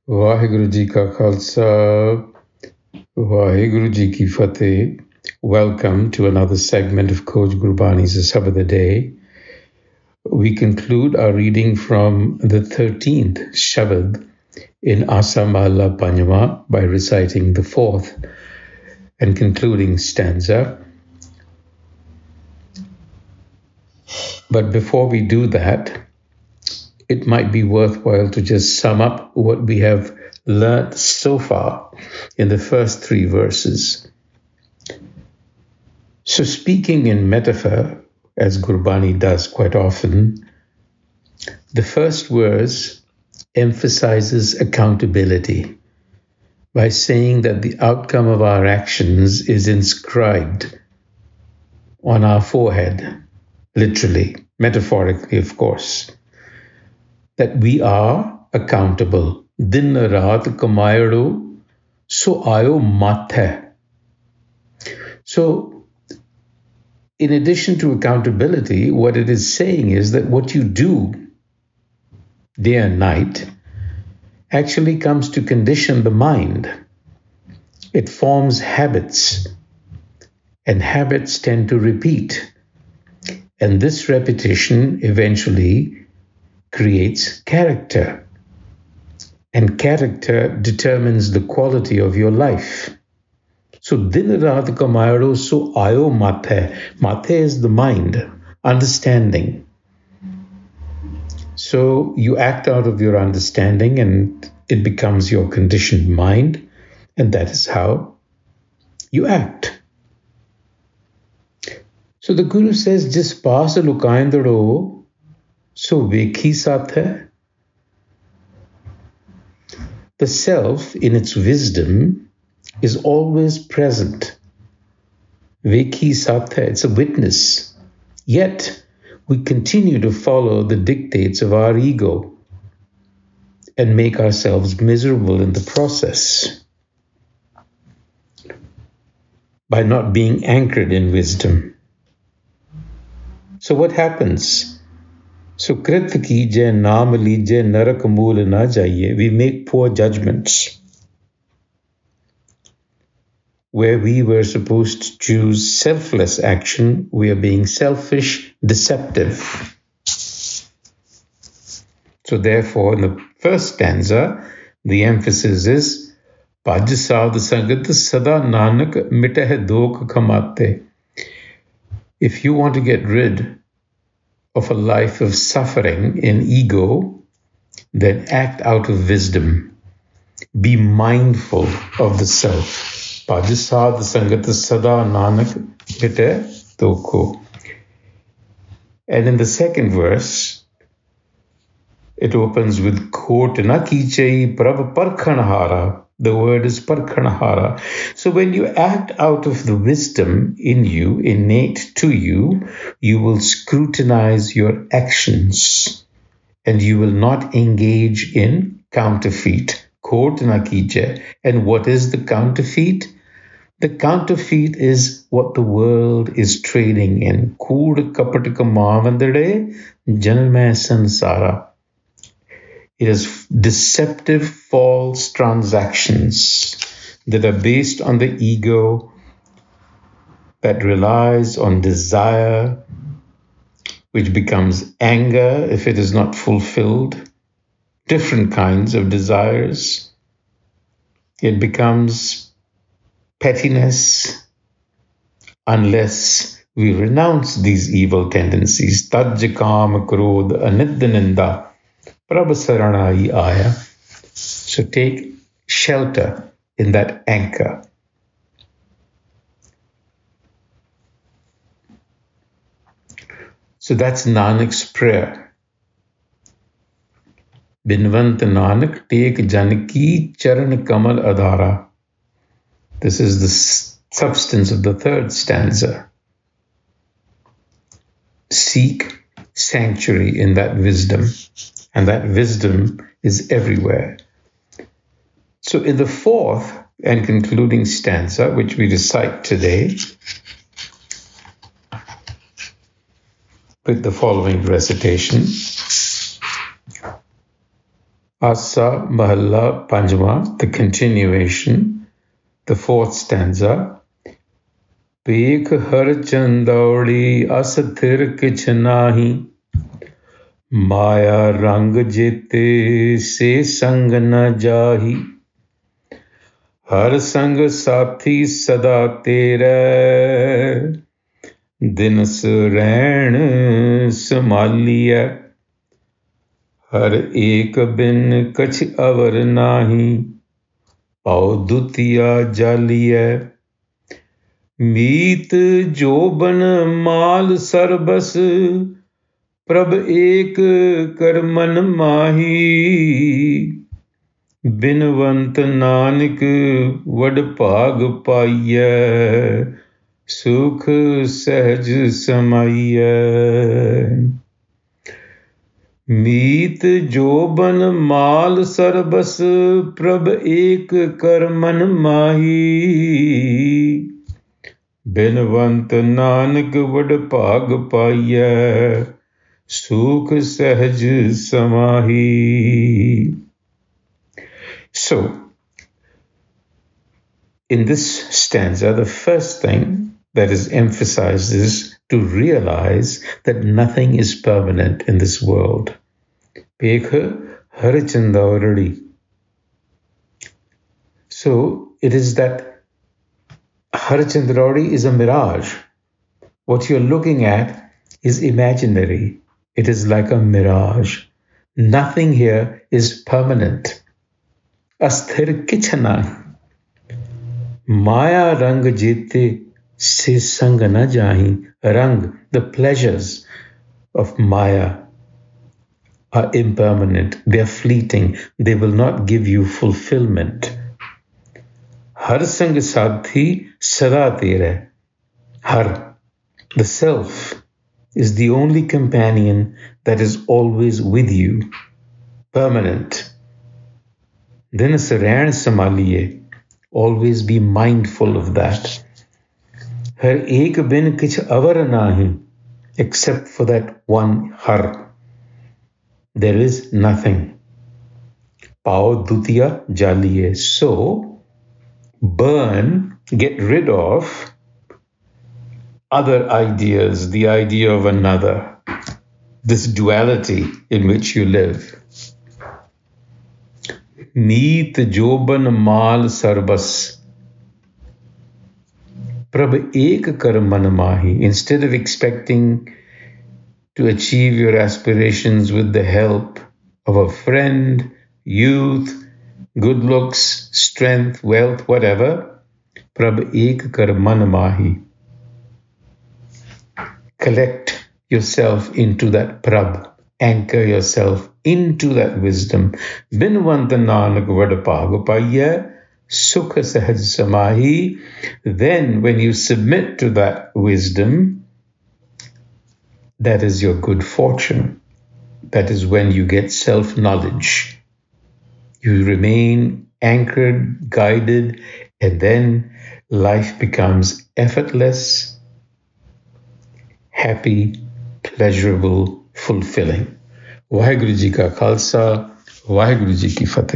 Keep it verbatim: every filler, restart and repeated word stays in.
Vaheguru Ji Ka Khalsa, Vaheguru Ji Ki Fateh. Welcome to another segment of Coach Gurbani's Sabbath of the Day. We conclude our reading from the thirteenth Shabad in Asa Mahalla Panjama by reciting the fourth and concluding stanza. But before we do that, it might be worthwhile to just sum up what we have learnt so far in the first three verses. So speaking in metaphor, as Gurbani does quite often, the first verse emphasizes accountability by saying that the outcome of our actions is inscribed on our forehead, literally, metaphorically, of course, that we are accountable. Din raat kamayado so ayo mathe. So, in addition to accountability, what it is saying is that what you do day and night actually comes to condition the mind. It forms habits, and habits tend to repeat. And this repetition eventually creates character. And character determines the quality of your life. So, din raat kamayado so ayo mathe. Mathe is the mind, understanding. So, you act out of your understanding and it becomes your conditioned mind. And that is how you act. So, the Guru says, Jis paas lukaindaro so vekhi sathe. The self, in its wisdom, is always present. Vekhi sathe, it's a witness. Yet, we continue to follow the dictates of our ego and make ourselves miserable in the process by not being anchored in wisdom. So what happens? So krit kijai naam lijai narak mool na jaiye. We make poor judgments. Where we were supposed to choose selfless action, we are being selfish, deceptive. So therefore, in the first stanza, the emphasis is Paj Sadh Sangat Sada Nanak Mitah Dok Kamate. If you want to get rid of a life of suffering in ego, then act out of wisdom. Be mindful of the self. Paj Sadh Sangat Sada Nanak Mitah Doko. And in the second verse, it opens with Khot na kichai prabh parkhanhara. The word is parkhanhara. So when you act out of the wisdom in you, innate to you, you will scrutinize your actions and you will not engage in counterfeit. Khot na kichai. And what is the counterfeit? The counterfeit is what the world is trading in. Kood kapat kamavandade janma sansara. It is deceptive, false transactions that are based on the ego, that relies on desire, which becomes anger if it is not fulfilled, different kinds of desires. It becomes pettiness unless we renounce these evil tendencies. Taj kam krodh anidyaninda. Prabhasaranai aya. So take shelter in that anchor. So that's Nanak's prayer. Binwant Nanak take Janaki Charan Kamal Adhara. This is the substance of the third stanza. Seek sanctuary in that wisdom. And that wisdom is everywhere. So in the fourth and concluding stanza, which we recite today, with the following recitation. Asa Mahalla Panjwa, the continuation, the fourth stanza. Pek har chandaudi as thir kich nahi, Maya rang jete se sang na jahi. Har sang sathi sada tere, दिन सुरैण संभालिया हर एक बिन कछ अवर नाही पाओ दुतिया जालिया मीत जोबन माल सरबस प्रभ एक कर मन माही बिनवंत नानक वड भाग पाइय सुख सहज समाइय मीत जोबन माल सरबस प्रभ एक कर मन माही बिनवंत नानक वड भाग पाइय सुख सहज समाही. So, in this stanza, the first thing that is emphasized is to realize that nothing is permanent in this world. Pekha harichandauradi. So it is that harichandauradi is a mirage. What you're looking at is imaginary. It is like a mirage. Nothing here is permanent. Asthir kichana. Maya rang jete se sang na jahi. Rang, the pleasures of Maya are impermanent. They are fleeting. They will not give you fulfillment. Har sang sadhi sada tere. Har, the self, is the only companion that is always with you, permanent. Din saran samaliye. Always be mindful of that. Har ek bin kich avar nahi, except for that one har. There is nothing. Pao dutiya jaliye. So, burn, get rid of other ideas, the idea of another, this duality in which you live. Meet joban mal sarbas. Prabh ek kar man mahi. Instead of expecting to achieve your aspirations with the help of a friend, youth, good looks, strength, wealth, whatever, Prabh ek kar man mahi. Collect yourself into that Prabh. Anchor yourself into that wisdom. Binwant nanak vadapagupaya sukha sahaj samahi. Then when you submit to that wisdom, that is your good fortune. That is when you get self-knowledge. You remain anchored, guided, and then life becomes effortless, happy, pleasurable, fulfilling. Vaheguru Ji ka Khalsa, Vaheguru Ji ki Fateh.